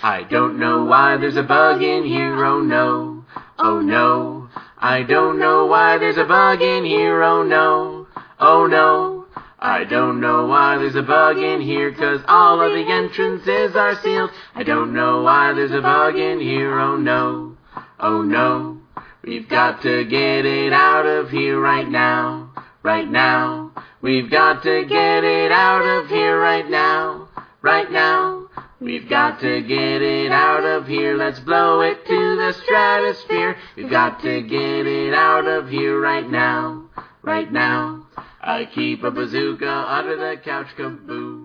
I don't know why there's a bug in here, oh no, oh no. I don't know why there's a bug in here, oh no, oh no. I don't know why there's a bug in here, 'cause all of the entrances are sealed. I don't know why there's a bug in here, oh no, oh no. We've got to get it out of here right now, right now. We've got to get it out of here right now, right now. We've got to get it out of here, let's blow it to the stratosphere. We've got to get it out of here right now, right now. I keep a bazooka under the couch, kaboom.